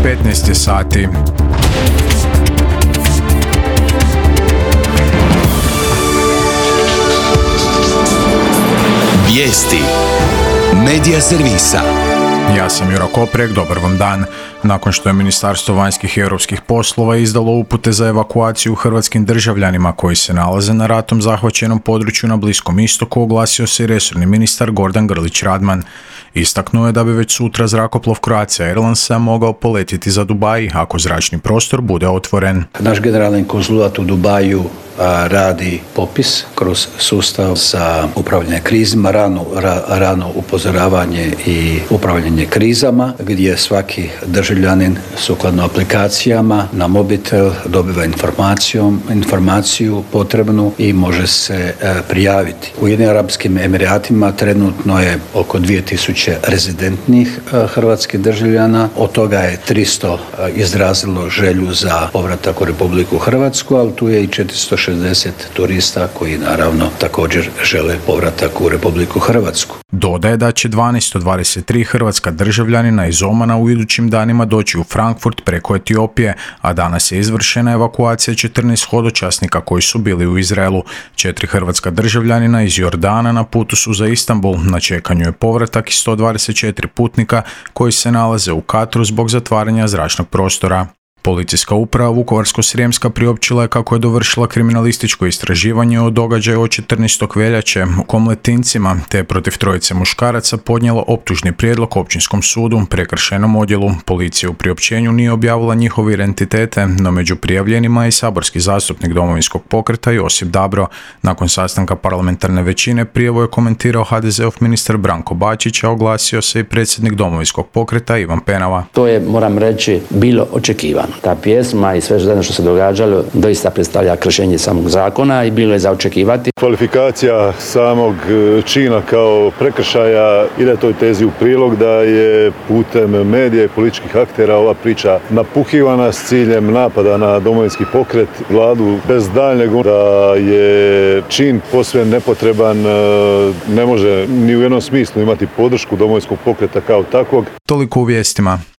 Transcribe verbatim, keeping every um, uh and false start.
petnaest je sati. Vijesti Medija servisa. Ja sam Juro Koprek, dobar vam dan. Nakon što je Ministarstvo vanjskih i europskih poslova izdalo upute za evakuaciju hrvatskim državljanima koji se nalaze na ratom zahvaćenom području na Bliskom istoku, oglasio se i resorni ministar Gordan Grlić Radman. Istaknuo je da bi već sutra zrakoplov Croatia Airlinesa mogao poletiti za Dubai ako zračni prostor bude otvoren. Naš generalni konzulat u Dubaju a, radi popis kroz sustav za upravljanje krizima, rano, ra, rano upozoravanje i upravljanje krizama, gdje svaki državljanin sukladno aplikacijama na mobitel dobiva informacijom, informaciju potrebnu i može se a, prijaviti. U Ujedinjenim Arapskim Emiratima trenutno je oko dvije tisuće rezidentnih a, hrvatskih državljana, od toga je tristo a, izrazilo želju za povratak u Republiku Hrvatsku, ali tu je i četiristo šezdeset turista koji naravno također žele povratak u Republiku Hrvatsku. Dodaje da će dvanaest od dvadeset tri hrvatska državljanina iz Omana u idućim danima doći u Frankfurt preko Etiopije, a danas je izvršena evakuacija četrnaest hodočasnika koji su bili u Izraelu. Četiri hrvatska državljanina iz Jordana na putu su za Istanbul, na čekanju je povratak i sto dvadeset četiri putnika koji se nalaze u Katru zbog zatvaranja zračnog prostora. Policijska uprava Vukovarsko-srijemska priopćila je kako je dovršila kriminalističko istraživanje o događaju od četrnaestog veljače u Komletincima, te je protiv trojice muškaraca podnijelo optužni prijedlog Općinskom sudu, prekršajnom odjelu. Policija u priopćenju nije objavila njihove identitete, no među prijavljenima je i saborski zastupnik Domovinskog pokreta Josip Dabro. Nakon sastanka parlamentarne većine prijavu je komentirao ha de zeov ministar Branko Bačić, a oglasio se i predsjednik Domovinskog pokreta Ivan Penava. To je, moram reći, bilo očekivano. Ta pjesma i sve zajedno što se događalo doista predstavlja kršenje samog zakona i bilo je za očekivati. Kvalifikacija samog čina kao prekršaja ide toj tezi u prilog da je putem medija i političkih aktera ova priča napuhivana s ciljem napada na Domovinski pokret, vladu, bez daljnjeg da je čin posve nepotreban, ne može ni u jednom smislu imati podršku Domovinskog pokreta kao takvog. Toliko u vijestima.